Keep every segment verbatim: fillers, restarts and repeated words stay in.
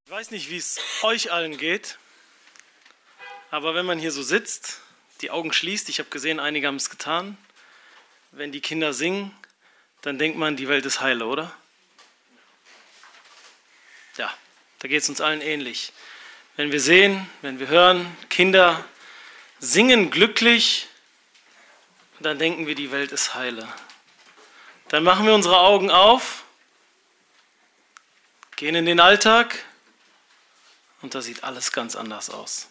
Ich weiß nicht, wie es euch allen geht, aber wenn man hier so sitzt, die Augen schließt, ich habe gesehen, einige haben es getan, wenn die Kinder singen, dann denkt man, die Welt ist heil, oder? Ja, da geht es uns allen ähnlich. Wenn wir sehen, wenn wir hören, Kinder singen glücklich, dann denken wir, die Welt ist heile. Dann machen wir unsere Augen auf, gehen in den Alltag und da sieht alles ganz anders aus.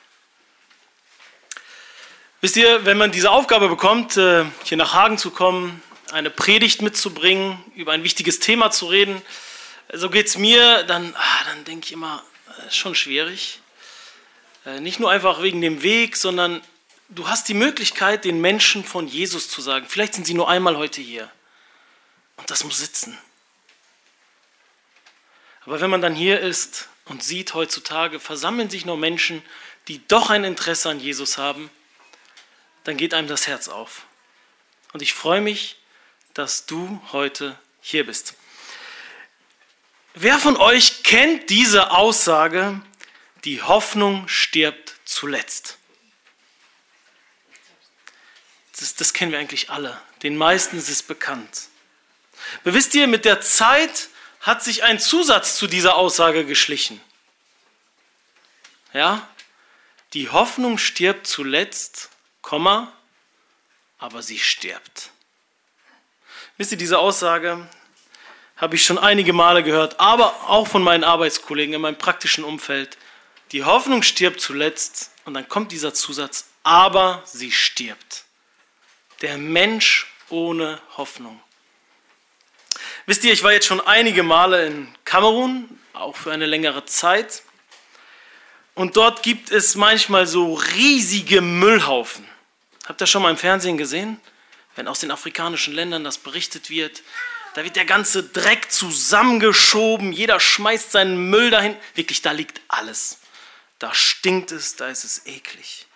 Wisst ihr, wenn man diese Aufgabe bekommt, hier nach Hagen zu kommen, eine Predigt mitzubringen, über ein wichtiges Thema zu reden, so geht es mir, dann, ah, dann denke ich immer, ist schon schwierig. Nicht nur einfach wegen dem Weg, sondern du hast die Möglichkeit, den Menschen von Jesus zu sagen. Vielleicht sind sie nur einmal heute hier. Und das muss sitzen. Aber wenn man dann hier ist und sieht, heutzutage versammeln sich noch Menschen, die doch ein Interesse an Jesus haben, dann geht einem das Herz auf. Und ich freue mich, dass du heute hier bist. Wer von euch kennt diese Aussage, die Hoffnung stirbt zuletzt? Das, das kennen wir eigentlich alle. Den meisten ist es bekannt. Aber wisst ihr, mit der Zeit hat sich ein Zusatz zu dieser Aussage geschlichen. Ja, die Hoffnung stirbt zuletzt, Komma, aber sie stirbt. Wisst ihr, diese Aussage habe ich schon einige Male gehört, aber auch von meinen Arbeitskollegen in meinem praktischen Umfeld. Die Hoffnung stirbt zuletzt und dann kommt dieser Zusatz, aber sie stirbt. Der Mensch ohne Hoffnung. Wisst ihr, ich war jetzt schon einige Male in Kamerun, auch für eine längere Zeit. Und dort gibt es manchmal so riesige Müllhaufen. Habt ihr schon mal im Fernsehen gesehen? Wenn aus den afrikanischen Ländern das berichtet wird, da wird der ganze Dreck zusammengeschoben, jeder schmeißt seinen Müll dahin. Wirklich, da liegt alles. Da stinkt es, da ist es eklig.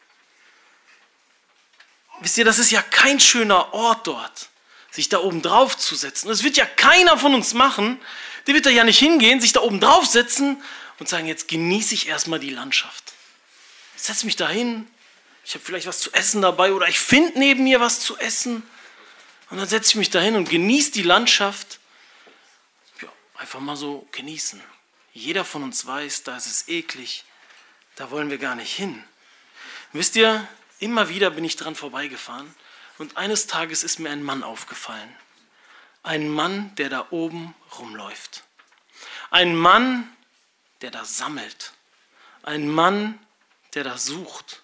Wisst ihr, das ist ja kein schöner Ort dort, sich da oben drauf zu setzen. Das wird ja keiner von uns machen. Der wird da ja nicht hingehen, sich da oben drauf setzen und sagen, jetzt genieße ich erstmal die Landschaft. Ich setze mich da hin, ich habe vielleicht was zu essen dabei oder ich finde neben mir was zu essen. Und dann setze ich mich da hin und genieße die Landschaft. Ja, einfach mal so genießen. Jeder von uns weiß, da ist es eklig, da wollen wir gar nicht hin. Wisst ihr, immer wieder bin ich dran vorbeigefahren und eines Tages ist mir ein Mann aufgefallen. Ein Mann, der da oben rumläuft. Ein Mann, der da sammelt. Ein Mann, der da sucht.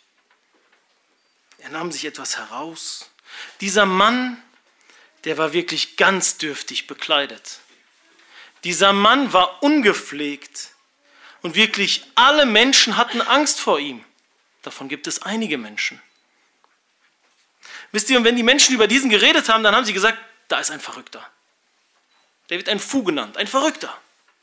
Er nahm sich etwas heraus. Dieser Mann, der war wirklich ganz dürftig bekleidet. Dieser Mann war ungepflegt und wirklich alle Menschen hatten Angst vor ihm. Davon gibt es einige Menschen. Wisst ihr, und wenn die Menschen über diesen geredet haben, dann haben sie gesagt, da ist ein Verrückter. Der wird ein Fu genannt, ein Verrückter.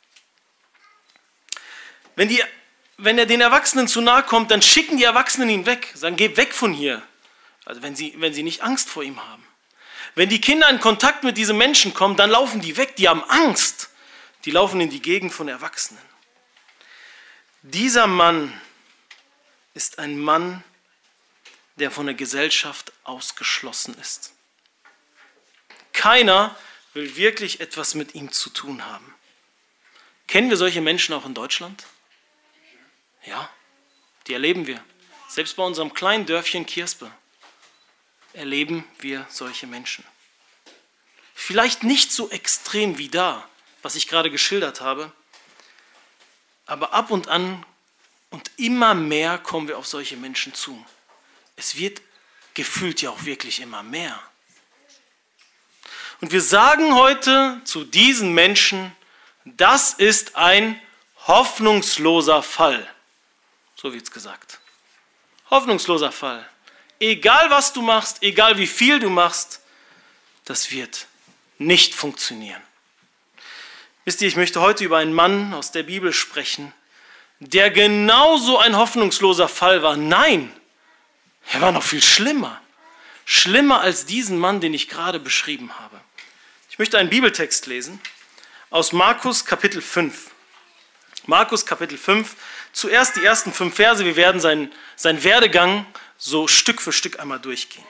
Wenn, die, wenn er den Erwachsenen zu nahe kommt, dann schicken die Erwachsenen ihn weg, sagen, geh weg von hier. Also wenn sie, wenn sie nicht Angst vor ihm haben. Wenn die Kinder in Kontakt mit diesem Menschen kommen, dann laufen die weg, die haben Angst. Die laufen in die Gegend von Erwachsenen. Dieser Mann ist ein Mann, der von der Gesellschaft ausgeschlossen ist. Keiner will wirklich etwas mit ihm zu tun haben. Kennen wir solche Menschen auch in Deutschland? Ja, die erleben wir. Selbst bei unserem kleinen Dörfchen Kirspe erleben wir solche Menschen. Vielleicht nicht so extrem wie da, was ich gerade geschildert habe, aber ab und an und immer mehr kommen wir auf solche Menschen zu. Es wird gefühlt ja auch wirklich immer mehr. Und wir sagen heute zu diesen Menschen, das ist ein hoffnungsloser Fall. So wird es gesagt. Hoffnungsloser Fall. Egal was du machst, egal wie viel du machst, das wird nicht funktionieren. Wisst ihr, ich möchte heute über einen Mann aus der Bibel sprechen, der genauso ein hoffnungsloser Fall war. Nein, er war noch viel schlimmer. Schlimmer als diesen Mann, den ich gerade beschrieben habe. Ich möchte einen Bibeltext lesen aus Markus Kapitel fünf. Markus Kapitel fünf, zuerst die ersten fünf Verse, wir werden seinen, seinen Werdegang so Stück für Stück einmal durchgehen.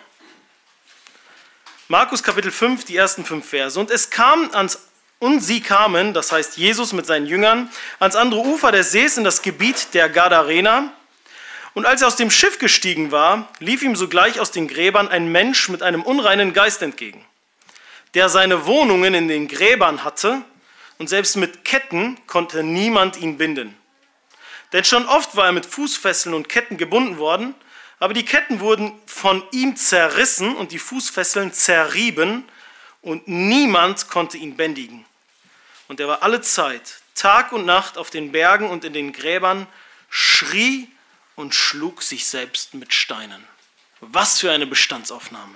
Markus Kapitel fünf, die ersten fünf Verse. Und es kam ans, und sie kamen, das heißt Jesus mit seinen Jüngern, ans andere Ufer des Sees in das Gebiet der Gadarener. Und als er aus dem Schiff gestiegen war, lief ihm sogleich aus den Gräbern ein Mensch mit einem unreinen Geist entgegen, der seine Wohnungen in den Gräbern hatte, und selbst mit Ketten konnte niemand ihn binden. Denn schon oft war er mit Fußfesseln und Ketten gebunden worden, aber die Ketten wurden von ihm zerrissen und die Fußfesseln zerrieben, und niemand konnte ihn bändigen. Und er war alle Zeit, Tag und Nacht auf den Bergen und in den Gräbern, schrie und schlug sich selbst mit Steinen. Was für eine Bestandsaufnahme.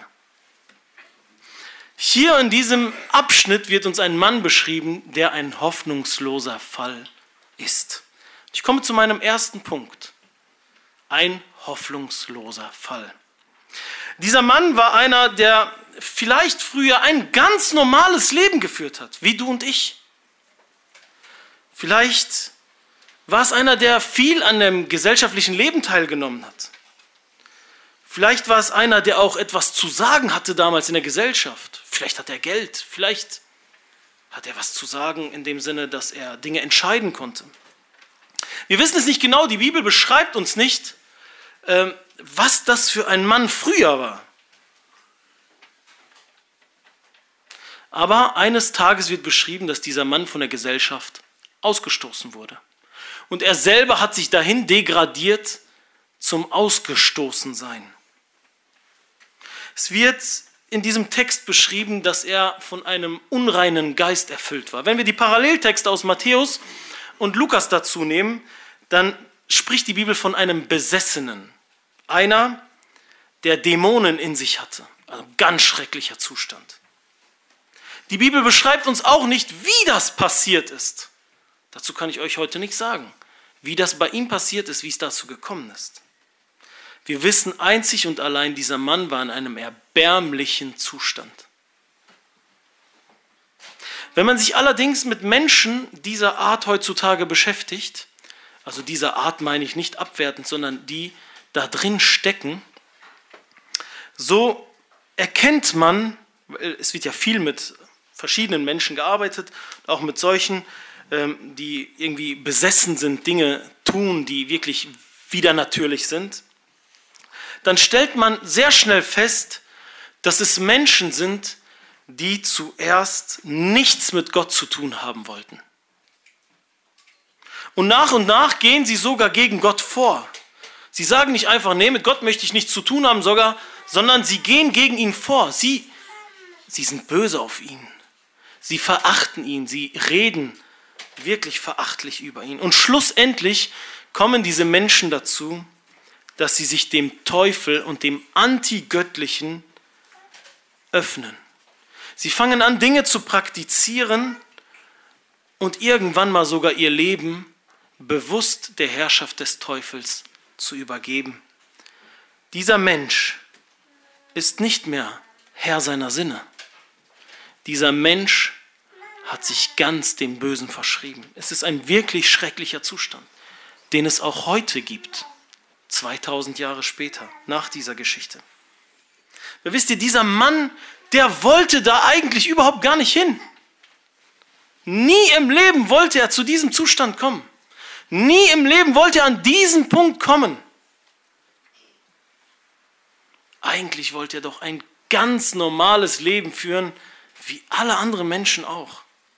Hier in diesem Abschnitt wird uns ein Mann beschrieben, der ein hoffnungsloser Fall ist. Ich komme zu meinem ersten Punkt. Ein hoffnungsloser Fall. Dieser Mann war einer, der vielleicht früher ein ganz normales Leben geführt hat, wie du und ich. Vielleicht war es einer, der viel an dem gesellschaftlichen Leben teilgenommen hat. Vielleicht war es einer, der auch etwas zu sagen hatte damals in der Gesellschaft. Vielleicht hat er Geld, vielleicht hat er was zu sagen in dem Sinne, dass er Dinge entscheiden konnte. Wir wissen es nicht genau, die Bibel beschreibt uns nicht, was das für ein Mann früher war. Aber eines Tages wird beschrieben, dass dieser Mann von der Gesellschaft ausgestoßen wurde. Und er selber hat sich dahin degradiert zum Ausgestoßensein. Es wird in diesem Text beschrieben, dass er von einem unreinen Geist erfüllt war. Wenn wir die Paralleltexte aus Matthäus und Lukas dazu nehmen, dann spricht die Bibel von einem Besessenen. Einer, der Dämonen in sich hatte. Also ein ganz schrecklicher Zustand. Die Bibel beschreibt uns auch nicht, wie das passiert ist. Dazu kann ich euch heute nicht sagen, wie das bei ihm passiert ist, wie es dazu gekommen ist. Wir wissen einzig und allein, dieser Mann war in einem erbärmlichen Zustand. Wenn man sich allerdings mit Menschen dieser Art heutzutage beschäftigt, also dieser Art meine ich nicht abwertend, sondern die da drin stecken, so erkennt man, es wird ja viel mit verschiedenen Menschen gearbeitet, auch mit solchen, die irgendwie besessen sind, Dinge tun, die wirklich widernatürlich sind, dann stellt man sehr schnell fest, dass es Menschen sind, die zuerst nichts mit Gott zu tun haben wollten. Und nach und nach gehen sie sogar gegen Gott vor. Sie sagen nicht einfach, nee, mit Gott möchte ich nichts zu tun haben, sogar, sondern sie gehen gegen ihn vor. Sie, sie sind böse auf ihn. Sie verachten ihn, sie reden wirklich verachtlich über ihn. Und schlussendlich kommen diese Menschen dazu, dass sie sich dem Teufel und dem Antigöttlichen öffnen. Sie fangen an, Dinge zu praktizieren und irgendwann mal sogar ihr Leben bewusst der Herrschaft des Teufels zu übergeben. Dieser Mensch ist nicht mehr Herr seiner Sinne. Dieser Mensch hat sich ganz dem Bösen verschrieben. Es ist ein wirklich schrecklicher Zustand, den es auch heute gibt, zweitausend Jahre später, nach dieser Geschichte. Aber wisst ihr, dieser Mann, der wollte da eigentlich überhaupt gar nicht hin. Nie im Leben wollte er zu diesem Zustand kommen. Nie im Leben wollte er an diesen Punkt kommen. Eigentlich wollte er doch ein ganz normales Leben führen, wie alle anderen Menschen auch.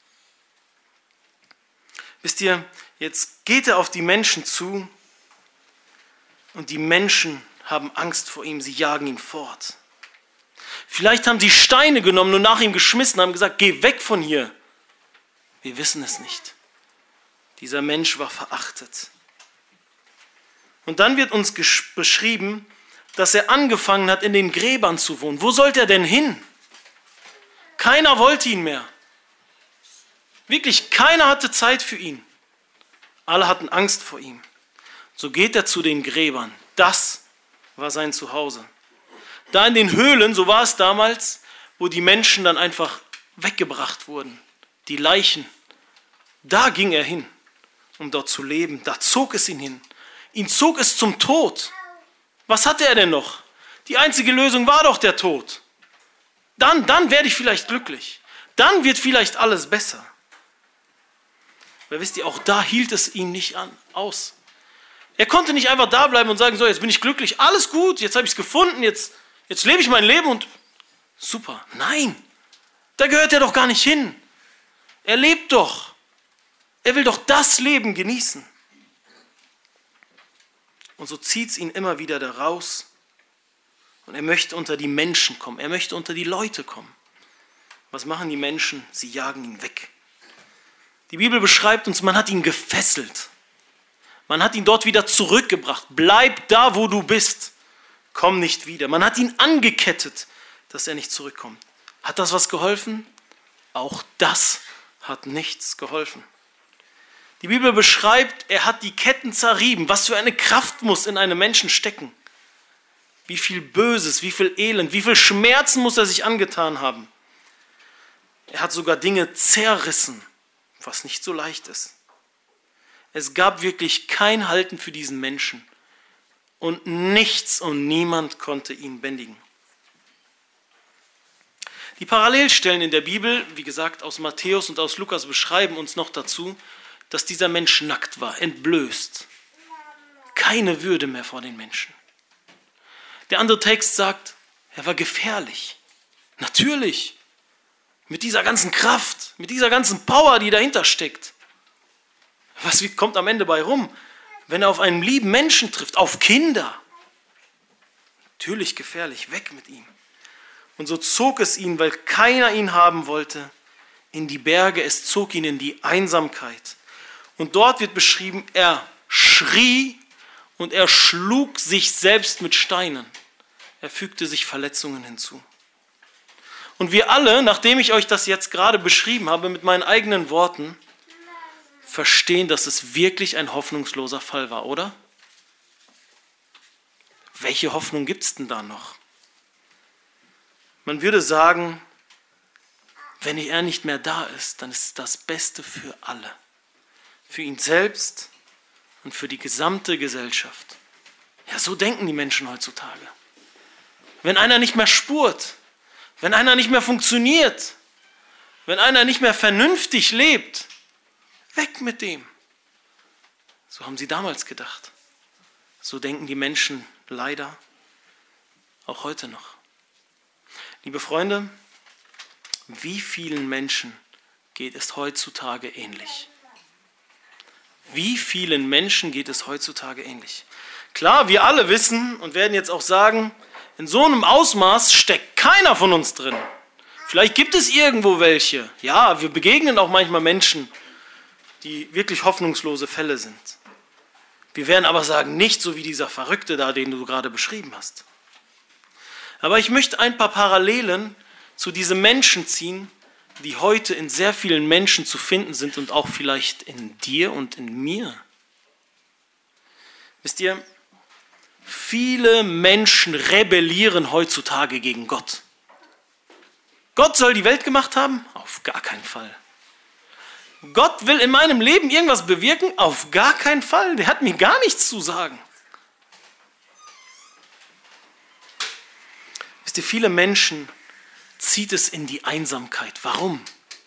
Wisst ihr, jetzt geht er auf die Menschen zu und die Menschen haben Angst vor ihm, sie jagen ihn fort. Vielleicht haben sie Steine genommen und nach ihm geschmissen, haben gesagt, geh weg von hier. Wir wissen es nicht. Dieser Mensch war verachtet. Und dann wird uns beschrieben, dass er angefangen hat, in den Gräbern zu wohnen. Wo sollte er denn hin? Keiner wollte ihn mehr. Wirklich, keiner hatte Zeit für ihn. Alle hatten Angst vor ihm. So geht er zu den Gräbern. Das war sein Zuhause. Da in den Höhlen, so war es damals, wo die Menschen dann einfach weggebracht wurden. Die Leichen. Da ging er hin. um dort zu leben. Da zog es ihn hin. Ihn zog es zum Tod. Was hatte er denn noch? Die einzige Lösung war doch der Tod. Dann, dann werde ich vielleicht glücklich. Dann wird vielleicht alles besser. Weil wisst ihr, auch da hielt es ihn nicht an, aus. Er konnte nicht einfach da bleiben und sagen, so, jetzt bin ich glücklich, alles gut, jetzt habe ich es gefunden, jetzt, jetzt lebe ich mein Leben und super. Nein, da gehört er doch gar nicht hin. Er lebt doch. Er will doch das Leben genießen. Und so zieht es ihn immer wieder da raus. Und er möchte unter die Menschen kommen. Er möchte unter die Leute kommen. Was machen die Menschen? Sie jagen ihn weg. Die Bibel beschreibt uns, man hat ihn gefesselt. Man hat ihn dort wieder zurückgebracht. Bleib da, wo du bist. Komm nicht wieder. Man hat ihn angekettet, dass er nicht zurückkommt. Hat das was geholfen? Auch das hat nichts geholfen. Die Bibel beschreibt, er hat die Ketten zerrieben. Was für eine Kraft muss in einem Menschen stecken? Wie viel Böses, wie viel Elend, wie viel Schmerzen muss er sich angetan haben? Er hat sogar Dinge zerrissen, was nicht so leicht ist. Es gab wirklich kein Halten für diesen Menschen. Und nichts und niemand konnte ihn bändigen. Die Parallelstellen in der Bibel, wie gesagt, aus Matthäus und aus Lukas beschreiben uns noch dazu, dass dieser Mensch nackt war, entblößt. Keine Würde mehr vor den Menschen. Der andere Text sagt, er war gefährlich. Natürlich. Mit dieser ganzen Kraft, mit dieser ganzen Power, die dahinter steckt. Was kommt am Ende bei rum? Wenn er auf einen lieben Menschen trifft, auf Kinder. Natürlich gefährlich, weg mit ihm. Und so zog es ihn, weil keiner ihn haben wollte, in die Berge. Es zog ihn in die Einsamkeit. Und dort wird beschrieben, er schrie und er schlug sich selbst mit Steinen. Er fügte sich Verletzungen hinzu. Und wir alle, nachdem ich euch das jetzt gerade beschrieben habe mit meinen eigenen Worten, verstehen, dass es wirklich ein hoffnungsloser Fall war, oder? Welche Hoffnung gibt es denn da noch? Man würde sagen, wenn er nicht mehr da ist, dann ist es das Beste für alle. Für ihn selbst und für die gesamte Gesellschaft. Ja, so denken die Menschen heutzutage. Wenn einer nicht mehr spurt, wenn einer nicht mehr funktioniert, wenn einer nicht mehr vernünftig lebt, weg mit dem. So haben sie damals gedacht. So denken die Menschen leider auch heute noch. Liebe Freunde, wie vielen Menschen geht es heutzutage ähnlich? Wie vielen Menschen geht es heutzutage ähnlich? Klar, wir alle wissen und werden jetzt auch sagen, in so einem Ausmaß steckt keiner von uns drin. Vielleicht gibt es irgendwo welche. Ja, wir begegnen auch manchmal Menschen, die wirklich hoffnungslose Fälle sind. Wir werden aber sagen, nicht so wie dieser Verrückte da, den du gerade beschrieben hast. Aber ich möchte ein paar Parallelen zu diesen Menschen ziehen, die heute in sehr vielen Menschen zu finden sind und auch vielleicht in dir und in mir. Wisst ihr, viele Menschen rebellieren heutzutage gegen Gott. Gott soll die Welt gemacht haben? Auf gar keinen Fall. Gott will in meinem Leben irgendwas bewirken? Auf gar keinen Fall. Der hat mir gar nichts zu sagen. Wisst ihr, viele Menschen zieht es in die Einsamkeit. Warum?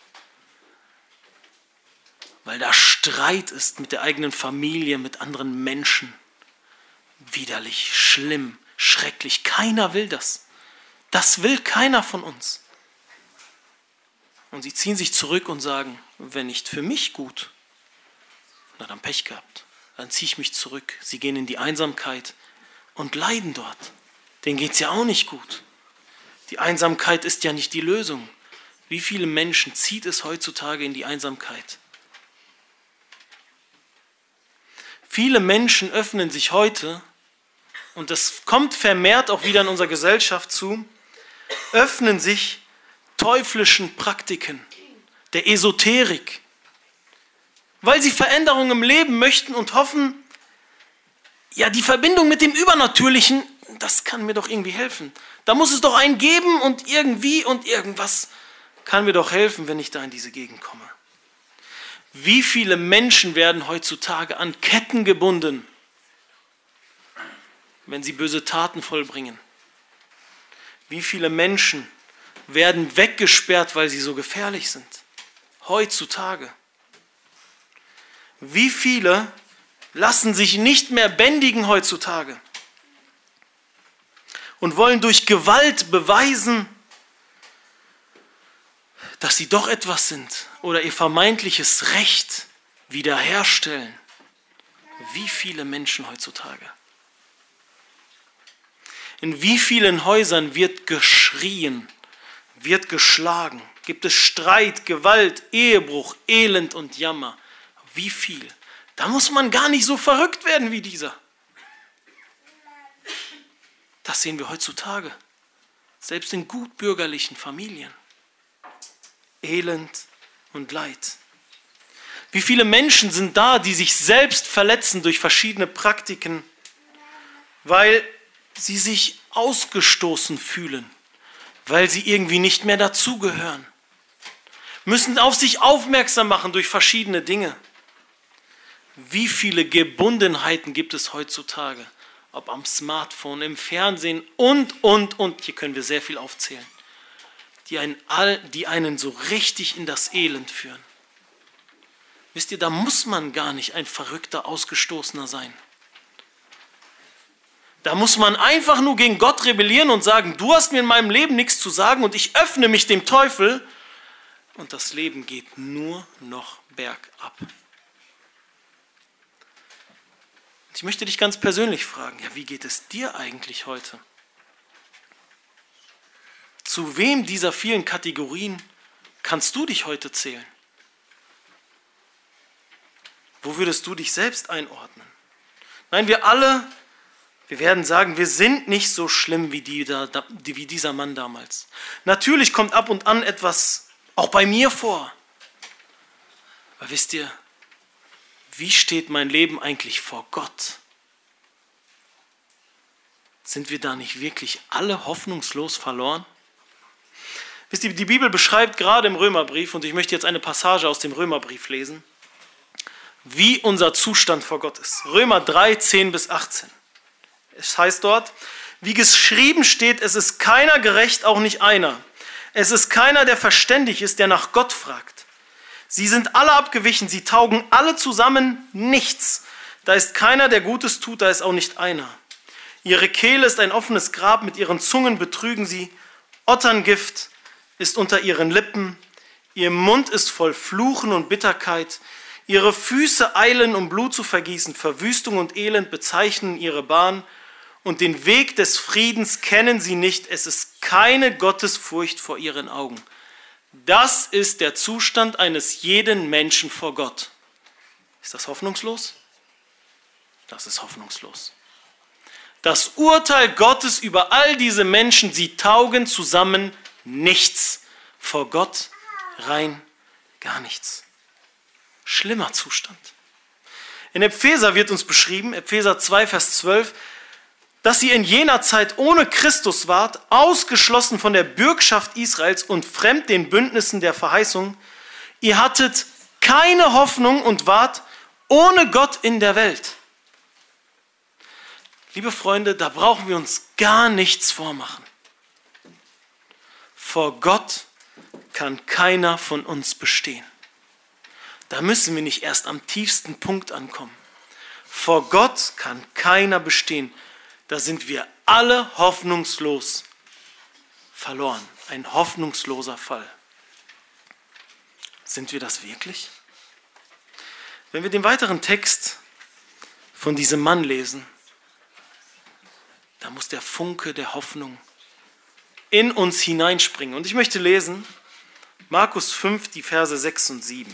Weil da Streit ist mit der eigenen Familie, mit anderen Menschen. Widerlich, schlimm, schrecklich. Keiner will das. Das will keiner von uns. Und sie ziehen sich zurück und sagen, wenn nicht für mich gut, na dann Pech gehabt. Dann ziehe ich mich zurück. Sie gehen in die Einsamkeit und leiden dort. Denen geht es ja auch nicht gut. Die Einsamkeit ist ja nicht die Lösung. Wie viele Menschen zieht es heutzutage in die Einsamkeit? Viele Menschen öffnen sich heute, und das kommt vermehrt auch wieder in unserer Gesellschaft zu, öffnen sich teuflischen Praktiken, der Esoterik, weil sie Veränderungen im Leben möchten und hoffen, ja, die Verbindung mit dem Übernatürlichen, das kann mir doch irgendwie helfen. Da muss es doch einen geben und irgendwie und irgendwas kann mir doch helfen, wenn ich da in diese Gegend komme. Wie viele Menschen werden heutzutage an Ketten gebunden, wenn sie böse Taten vollbringen? Wie viele Menschen werden weggesperrt, weil sie so gefährlich sind? Heutzutage. Wie viele lassen sich nicht mehr bändigen heutzutage und wollen durch Gewalt beweisen, dass sie doch etwas sind oder ihr vermeintliches Recht wiederherstellen? Wie viele Menschen heutzutage? In wie vielen Häusern wird geschrien, wird geschlagen? Gibt es Streit, Gewalt, Ehebruch, Elend und Jammer? Wie viel? Da muss man gar nicht so verrückt werden wie dieser. Das sehen wir heutzutage, selbst in gutbürgerlichen Familien. Elend und Leid. Wie viele Menschen sind da, die sich selbst verletzen durch verschiedene Praktiken, weil sie sich ausgestoßen fühlen, weil sie irgendwie nicht mehr dazugehören, müssen auf sich aufmerksam machen durch verschiedene Dinge. Wie viele Gebundenheiten gibt es heutzutage, ob am Smartphone, im Fernsehen und, und, und, hier können wir sehr viel aufzählen, die einen, die einen so richtig in das Elend führen. Wisst ihr, da muss man gar nicht ein verrückter Ausgestoßener sein. Da muss man einfach nur gegen Gott rebellieren und sagen, du hast mir in meinem Leben nichts zu sagen und ich öffne mich dem Teufel und das Leben geht nur noch bergab. Ich möchte dich ganz persönlich fragen, ja, wie geht es dir eigentlich heute? Zu wem dieser vielen Kategorien kannst du dich heute zählen? Wo würdest du dich selbst einordnen? Nein, wir alle, wir werden sagen, wir sind nicht so schlimm wie, die, wie dieser Mann damals. Natürlich kommt ab und an etwas auch bei mir vor. Aber wisst ihr, wie steht mein Leben eigentlich vor Gott? Sind wir da nicht wirklich alle hoffnungslos verloren? Wisst ihr, die Bibel beschreibt gerade im Römerbrief, und ich möchte jetzt eine Passage aus dem Römerbrief lesen, wie unser Zustand vor Gott ist. Römer drei, zehn bis achtzehn. Es heißt dort, wie geschrieben steht, es ist keiner gerecht, auch nicht einer. Es ist keiner, der verständig ist, der nach Gott fragt. Sie sind alle abgewichen, sie taugen alle zusammen nichts. Da ist keiner, der Gutes tut, da ist auch nicht einer. Ihre Kehle ist ein offenes Grab, mit ihren Zungen betrügen sie. Otterngift ist unter ihren Lippen. Ihr Mund ist voll Fluchen und Bitterkeit. Ihre Füße eilen, um Blut zu vergießen. Verwüstung und Elend bezeichnen ihre Bahn. Und den Weg des Friedens kennen sie nicht. Es ist keine Gottesfurcht vor ihren Augen. Das ist der Zustand eines jeden Menschen vor Gott. Ist das hoffnungslos? Das ist hoffnungslos. Das Urteil Gottes über all diese Menschen, sie taugen zusammen nichts. Vor Gott rein gar nichts. Schlimmer Zustand. In Epheser wird uns beschrieben, Epheser zwei, Vers zwölf, dass ihr in jener Zeit ohne Christus wart, ausgeschlossen von der Bürgschaft Israels und fremd den Bündnissen der Verheißung. Ihr hattet keine Hoffnung und wart ohne Gott in der Welt. Liebe Freunde, da brauchen wir uns gar nichts vormachen. Vor Gott kann keiner von uns bestehen. Da müssen wir nicht erst am tiefsten Punkt ankommen. Vor Gott kann keiner bestehen. Da sind wir alle hoffnungslos verloren. Ein hoffnungsloser Fall. Sind wir das wirklich? Wenn wir den weiteren Text von diesem Mann lesen, da muss der Funke der Hoffnung in uns hineinspringen. Und ich möchte lesen, Markus fünf, die Verse sechs und sieben.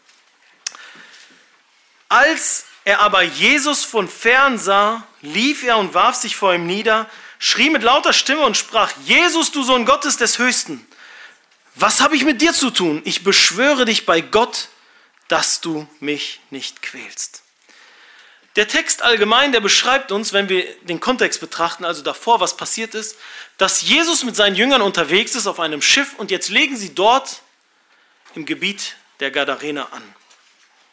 Als er aber Jesus von fern sah, lief er und warf sich vor ihm nieder, schrie mit lauter Stimme und sprach, Jesus, du Sohn Gottes des Höchsten, was habe ich mit dir zu tun? Ich beschwöre dich bei Gott, dass du mich nicht quälst. Der Text allgemein, der beschreibt uns, wenn wir den Kontext betrachten, also davor, was passiert ist, dass Jesus mit seinen Jüngern unterwegs ist auf einem Schiff und jetzt legen sie dort im Gebiet der Gadarener an.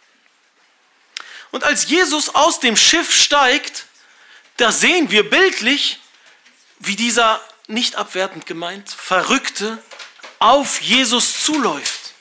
Und als Jesus aus dem Schiff steigt, da sehen wir bildlich, wie dieser, nicht abwertend gemeint, Verrückte auf Jesus zuläuft.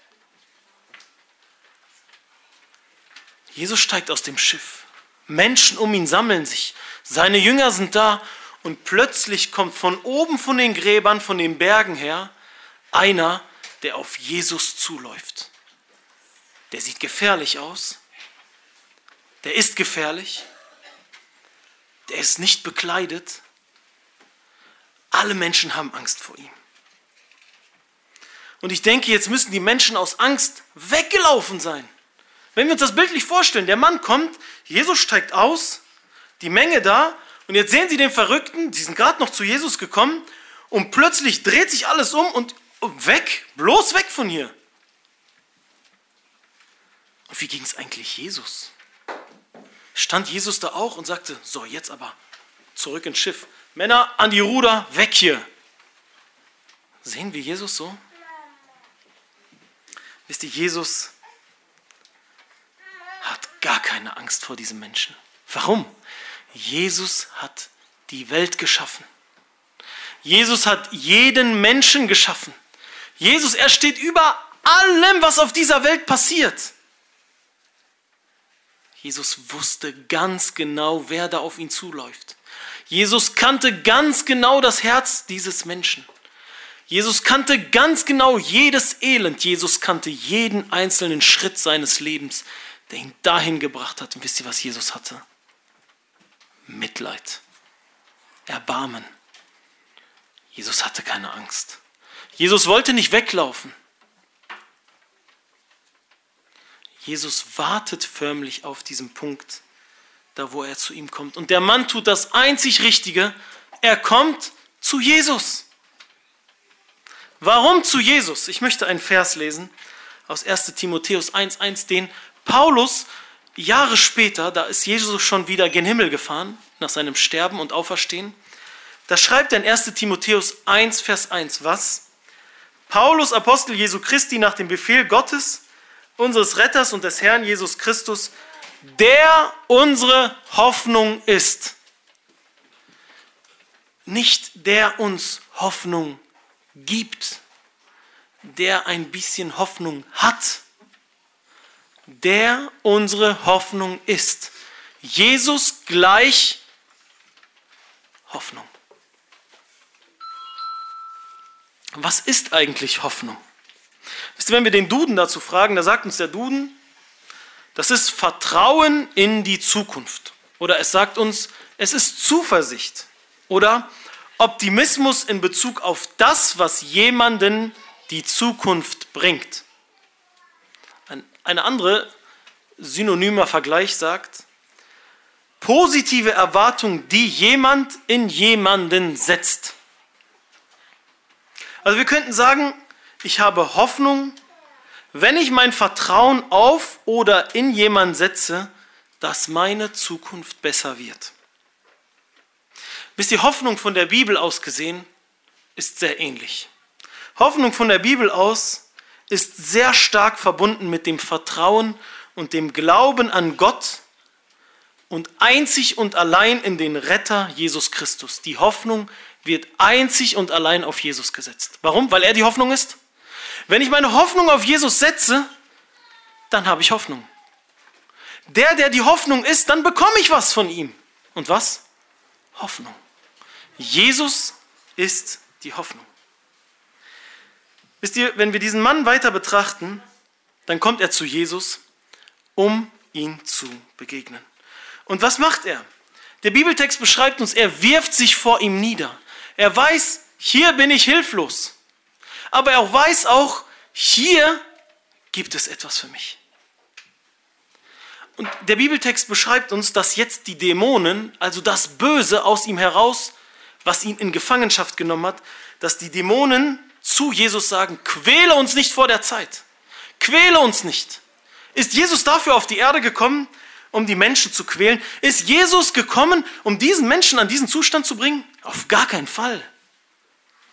Jesus steigt aus dem Schiff. Menschen um ihn sammeln sich. Seine Jünger sind da und plötzlich kommt von oben von den Gräbern, von den Bergen her, einer, der auf Jesus zuläuft. Der sieht gefährlich aus. Der ist gefährlich. Der ist nicht bekleidet. Alle Menschen haben Angst vor ihm. Und ich denke, jetzt müssen die Menschen aus Angst weggelaufen sein. Wenn wir uns das bildlich vorstellen, der Mann kommt, Jesus steigt aus, die Menge da, und jetzt sehen sie den Verrückten, die sind gerade noch zu Jesus gekommen, und plötzlich dreht sich alles um und weg, bloß weg von hier. Und wie ging es eigentlich Jesus? Stand Jesus da auch und sagte, so jetzt aber zurück ins Schiff. Männer an die Ruder, weg hier. Sehen wir Jesus so? Wisst ihr, Jesus hat gar keine Angst vor diesem Menschen. Warum? Jesus hat die Welt geschaffen. Jesus hat jeden Menschen geschaffen. Jesus, er steht über allem, was auf dieser Welt passiert. Jesus wusste ganz genau, wer da auf ihn zuläuft. Jesus kannte ganz genau das Herz dieses Menschen. Jesus kannte ganz genau jedes Elend. Jesus kannte jeden einzelnen Schritt seines Lebens, der ihn dahin gebracht hat. Und wisst ihr, was Jesus hatte? Mitleid, Erbarmen. Jesus hatte keine Angst. Jesus wollte nicht weglaufen. Jesus wartet förmlich auf diesen Punkt, da wo er zu ihm kommt. Und der Mann tut das einzig Richtige. Er kommt zu Jesus. Warum zu Jesus? Ich möchte einen Vers lesen aus erster Timotheus eins eins, den Paulus Jahre später, da ist Jesus schon wieder gen Himmel gefahren, nach seinem Sterben und Auferstehen. Da schreibt er in erster Timotheus eins, Vers eins, was? Paulus, Apostel Jesu Christi, nach dem Befehl Gottes, unseres Retters und des Herrn Jesus Christus, der unsere Hoffnung ist. Nicht der uns Hoffnung gibt, der ein bisschen Hoffnung hat, der unsere Hoffnung ist. Jesus gleich Hoffnung. Was ist eigentlich Hoffnung? Wisst ihr, wenn wir den Duden dazu fragen, da sagt uns der Duden, das ist Vertrauen in die Zukunft. Oder es sagt uns, es ist Zuversicht. Oder Optimismus in Bezug auf das, was jemanden die Zukunft bringt. Ein eine andere synonymer Vergleich sagt, positive Erwartung, die jemand in jemanden setzt. Also wir könnten sagen, ich habe Hoffnung, wenn ich mein Vertrauen auf oder in jemanden setze, dass meine Zukunft besser wird. Wisst ihr, Hoffnung von der Bibel aus gesehen ist sehr ähnlich. Hoffnung von der Bibel aus ist sehr stark verbunden mit dem Vertrauen und dem Glauben an Gott und einzig und allein in den Retter Jesus Christus. Die Hoffnung wird einzig und allein auf Jesus gesetzt. Warum? Weil er die Hoffnung ist. Wenn ich meine Hoffnung auf Jesus setze, dann habe ich Hoffnung. Der, der die Hoffnung ist, dann bekomme ich was von ihm. Und was? Hoffnung. Jesus ist die Hoffnung. Wisst ihr, wenn wir diesen Mann weiter betrachten, dann kommt er zu Jesus, um ihm zu begegnen. Und was macht er? Der Bibeltext beschreibt uns, er wirft sich vor ihm nieder. Er weiß, hier bin ich hilflos. Aber er weiß auch, hier gibt es etwas für mich. Und der Bibeltext beschreibt uns, dass jetzt die Dämonen, also das Böse aus ihm heraus, was ihn in Gefangenschaft genommen hat, dass die Dämonen zu Jesus sagen, quäle uns nicht vor der Zeit. Quäle uns nicht. Ist Jesus dafür auf die Erde gekommen, um die Menschen zu quälen? Ist Jesus gekommen, um diesen Menschen an diesen Zustand zu bringen? Auf gar keinen Fall.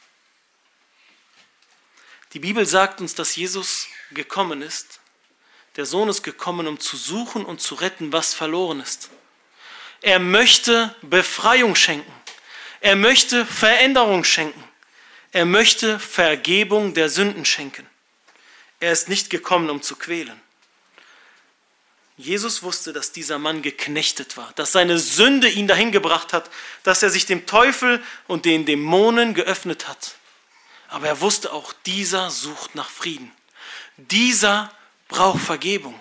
Die Bibel sagt uns, dass Jesus gekommen ist, Der Sohn ist gekommen, um zu suchen und zu retten, was verloren ist. Er möchte Befreiung schenken. Er möchte Veränderung schenken. Er möchte Vergebung der Sünden schenken. Er ist nicht gekommen, um zu quälen. Jesus wusste, dass dieser Mann geknechtet war, dass seine Sünde ihn dahin gebracht hat, dass er sich dem Teufel und den Dämonen geöffnet hat. Aber er wusste auch, dieser sucht nach Frieden. Dieser braucht Vergebung.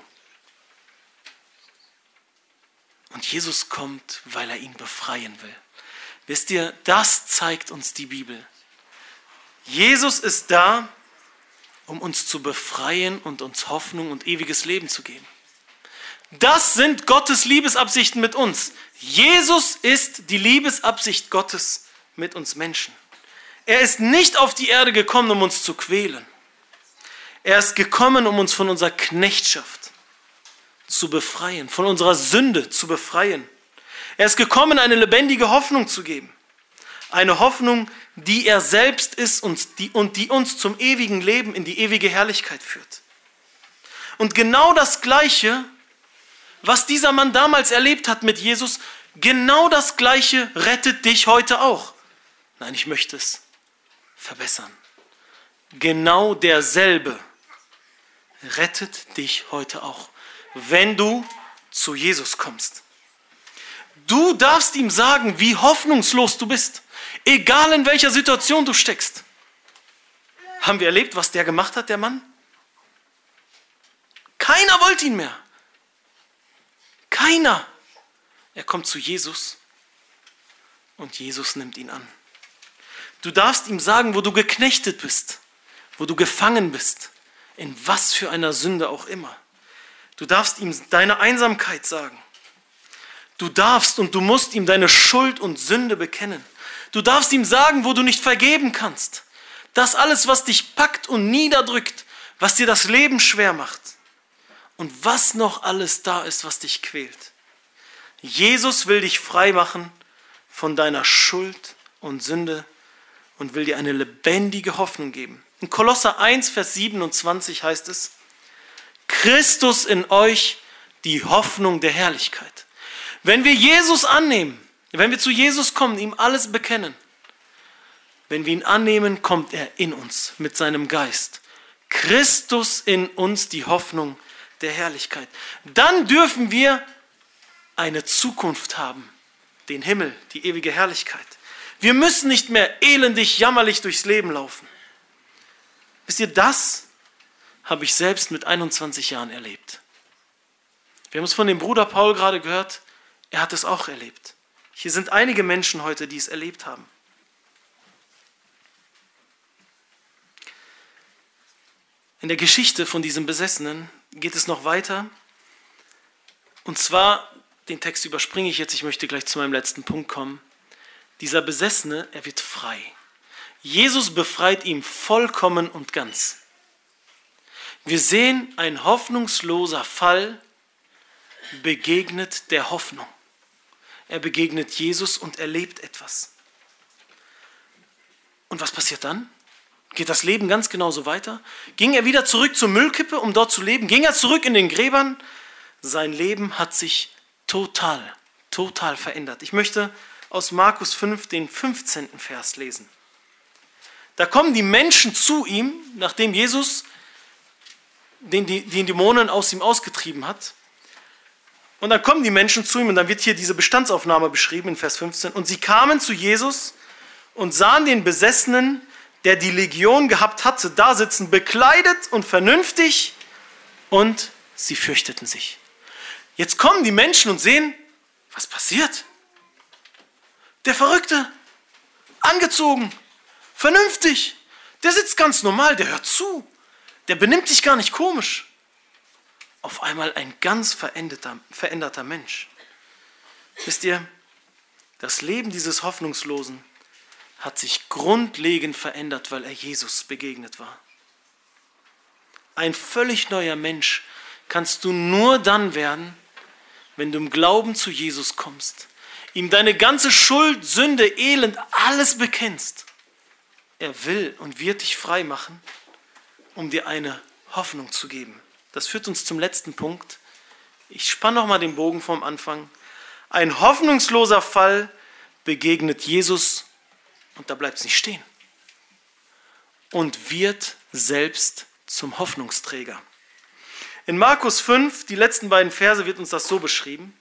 Und Jesus kommt, weil er ihn befreien will. Wisst ihr, das zeigt uns die Bibel. Jesus ist da, um uns zu befreien und uns Hoffnung und ewiges Leben zu geben. Das sind Gottes Liebesabsichten mit uns. Jesus ist die Liebesabsicht Gottes mit uns Menschen. Er ist nicht auf die Erde gekommen, um uns zu quälen. Er ist gekommen, um uns von unserer Knechtschaft zu befreien, von unserer Sünde zu befreien. Er ist gekommen, eine lebendige Hoffnung zu geben. Eine Hoffnung, die er selbst ist und die, und die uns zum ewigen Leben in die ewige Herrlichkeit führt. Und genau das Gleiche, was dieser Mann damals erlebt hat mit Jesus, genau das Gleiche rettet dich heute auch. Nein, ich möchte es verbessern. Genau derselbe rettet dich heute auch, wenn du zu Jesus kommst. Du darfst ihm sagen, wie hoffnungslos du bist, egal in welcher Situation du steckst. Haben wir erlebt, was der gemacht hat, der Mann? Keiner wollte ihn mehr. Keiner. Er kommt zu Jesus und Jesus nimmt ihn an. Du darfst ihm sagen, wo du geknechtet bist, wo du gefangen bist, in was für einer Sünde auch immer. Du darfst ihm deine Einsamkeit sagen. Du darfst und du musst ihm deine Schuld und Sünde bekennen. Du darfst ihm sagen, wo du nicht vergeben kannst. Das alles, was dich packt und niederdrückt, was dir das Leben schwer macht. Und was noch alles da ist, was dich quält. Jesus will dich frei machen von deiner Schuld und Sünde und will dir eine lebendige Hoffnung geben. In Kolosser eins, Vers siebenundzwanzig heißt es, Christus in euch, die Hoffnung der Herrlichkeit. Wenn wir Jesus annehmen, wenn wir zu Jesus kommen, ihm alles bekennen, wenn wir ihn annehmen, kommt er in uns mit seinem Geist. Christus in uns, die Hoffnung der Herrlichkeit. Dann dürfen wir eine Zukunft haben, den Himmel, die ewige Herrlichkeit. Wir müssen nicht mehr elendig, jammerlich durchs Leben laufen. Wisst ihr, das habe ich selbst mit einundzwanzig Jahren erlebt. Wir haben es von dem Bruder Paul gerade gehört, er hat es auch erlebt. Hier sind einige Menschen heute, die es erlebt haben. In der Geschichte von diesem Besessenen geht es noch weiter. Und zwar, den Text überspringe ich jetzt, ich möchte gleich zu meinem letzten Punkt kommen. Dieser Besessene, er wird frei. Jesus befreit ihn vollkommen und ganz. Wir sehen, ein hoffnungsloser Fall begegnet der Hoffnung. Er begegnet Jesus und erlebt etwas. Und was passiert dann? Geht das Leben ganz genauso weiter? Ging er wieder zurück zur Müllkippe, um dort zu leben? Ging er zurück in den Gräbern? Sein Leben hat sich total, total verändert. Ich möchte aus Markus fünf den fünfzehnten Vers lesen. Da kommen die Menschen zu ihm, nachdem Jesus den, den Dämonen aus ihm ausgetrieben hat. Und dann kommen die Menschen zu ihm und dann wird hier diese Bestandsaufnahme beschrieben in Vers fünfzehn. Und sie kamen zu Jesus und sahen den Besessenen, der die Legion gehabt hatte, da sitzen, bekleidet und vernünftig, und sie fürchteten sich. Jetzt kommen die Menschen und sehen, was passiert? Der Verrückte, angezogen, vernünftig, der sitzt ganz normal, der hört zu, der benimmt sich gar nicht komisch. Auf einmal ein ganz veränderter, veränderter Mensch. Wisst ihr, das Leben dieses Hoffnungslosen hat sich grundlegend verändert, weil er Jesus begegnet war. Ein völlig neuer Mensch kannst du nur dann werden, wenn du im Glauben zu Jesus kommst, ihm deine ganze Schuld, Sünde, Elend, alles bekennst. Er will und wird dich frei machen, um dir eine Hoffnung zu geben. das führt uns zum letzten Punkt. Ich spanne noch mal den Bogen vom Anfang. Ein hoffnungsloser Fall begegnet Jesus und da bleibt es nicht stehen. Und wird selbst zum Hoffnungsträger. In Markus fünf, die letzten beiden Verse, wird uns das so beschrieben.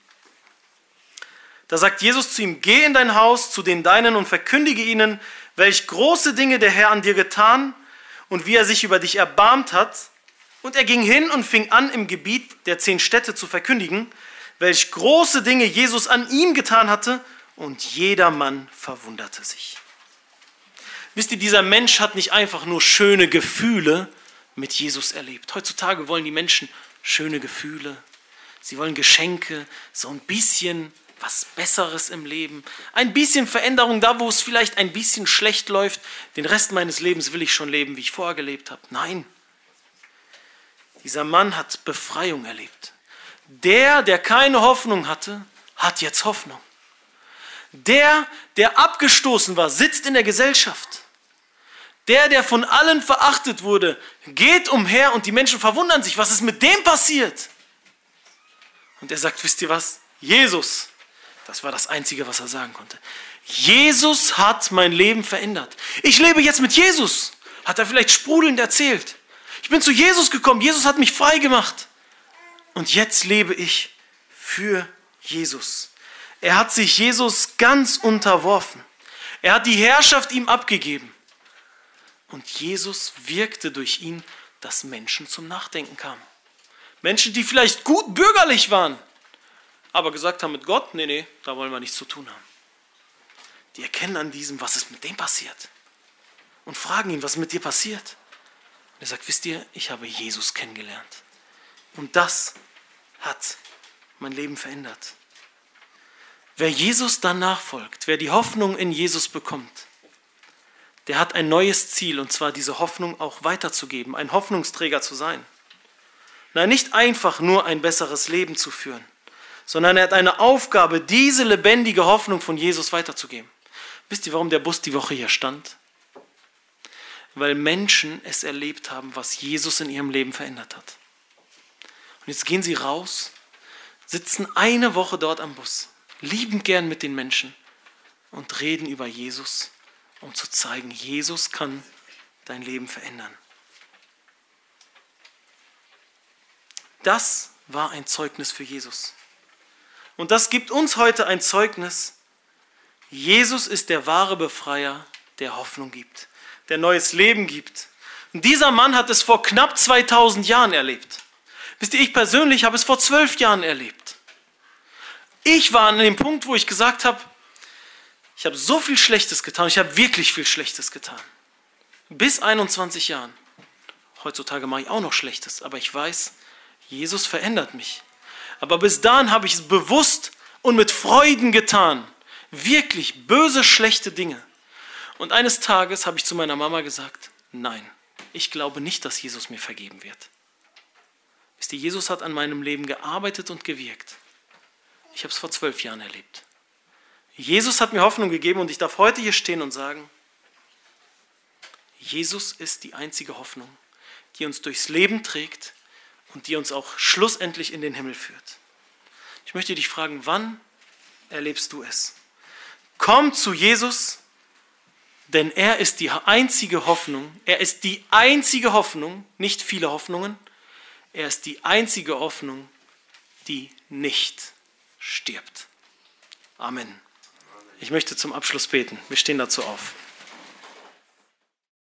Da sagt Jesus zu ihm, geh in dein Haus zu den Deinen und verkündige ihnen, welch große Dinge der Herr an dir getan und wie er sich über dich erbarmt hat. Und er ging hin und fing an, im Gebiet der zehn Städte zu verkündigen, welch große Dinge Jesus an ihm getan hatte, und jedermann verwunderte sich. Wisst ihr, dieser Mensch hat nicht einfach nur schöne Gefühle mit Jesus erlebt. Heutzutage wollen die Menschen schöne Gefühle. Sie wollen Geschenke, so ein bisschen was Besseres im Leben. Ein bisschen Veränderung da, wo es vielleicht ein bisschen schlecht läuft. Den Rest meines Lebens will ich schon leben, wie ich vorher gelebt habe. Nein. Dieser Mann hat Befreiung erlebt. Der, der keine Hoffnung hatte, hat jetzt Hoffnung. Der, der abgestoßen war, sitzt in der Gesellschaft. Der, der von allen verachtet wurde, geht umher und die Menschen verwundern sich, was ist mit dem passiert? Und er sagt, wisst ihr was? Jesus, das war das Einzige, was er sagen konnte. Jesus hat mein Leben verändert. Ich lebe jetzt mit Jesus, hat er vielleicht sprudelnd erzählt. Ich bin zu Jesus gekommen, Jesus hat mich frei gemacht. Und jetzt lebe ich für Jesus. Er hat sich Jesus ganz unterworfen. Er hat die Herrschaft ihm abgegeben. Und Jesus wirkte durch ihn, dass Menschen zum Nachdenken kamen. Menschen, die vielleicht gut bürgerlich waren, aber gesagt haben mit Gott, nee, nee, da wollen wir nichts zu tun haben. Die erkennen an diesem, was ist mit dem passiert. Und fragen ihn, was ist mit dir passiert. Und er sagt, wisst ihr, ich habe Jesus kennengelernt. Und das hat mein Leben verändert. Wer Jesus dann nachfolgt, wer die Hoffnung in Jesus bekommt, der hat ein neues Ziel, und zwar diese Hoffnung auch weiterzugeben, ein Hoffnungsträger zu sein. Nein, nicht einfach nur ein besseres Leben zu führen, sondern er hat eine Aufgabe, diese lebendige Hoffnung von Jesus weiterzugeben. Wisst ihr, warum der Bus die Woche hier stand? Weil Menschen es erlebt haben, was Jesus in ihrem Leben verändert hat. Und jetzt gehen sie raus, sitzen eine Woche dort am Bus, liebend gern mit den Menschen und reden über Jesus, um zu zeigen, Jesus kann dein Leben verändern. Das war ein Zeugnis für Jesus. Und das gibt uns heute ein Zeugnis. Jesus ist der wahre Befreier, der Hoffnung gibt, der neues Leben gibt. Und dieser Mann hat es vor knapp zweitausend Jahren erlebt. Wisst ihr, ich persönlich habe es vor zwölf Jahren erlebt. Ich war an dem Punkt, wo ich gesagt habe, ich habe so viel Schlechtes getan, ich habe wirklich viel Schlechtes getan. Bis einundzwanzig Jahren. Heutzutage mache ich auch noch Schlechtes, aber ich weiß, Jesus verändert mich. Aber bis dahin habe ich es bewusst und mit Freuden getan. Wirklich böse, schlechte Dinge. Und eines Tages habe ich zu meiner Mama gesagt, nein, ich glaube nicht, dass Jesus mir vergeben wird. Wisst ihr, Jesus hat an meinem Leben gearbeitet und gewirkt. Ich habe es vor zwölf Jahren erlebt. Jesus hat mir Hoffnung gegeben und ich darf heute hier stehen und sagen, Jesus ist die einzige Hoffnung, die uns durchs Leben trägt und die uns auch schlussendlich in den Himmel führt. Ich möchte dich fragen, wann erlebst du es? Komm zu Jesus, denn er ist die einzige Hoffnung, er ist die einzige Hoffnung, nicht viele Hoffnungen, er ist die einzige Hoffnung, die nicht stirbt. Amen. Ich möchte zum Abschluss beten. Wir stehen dazu auf.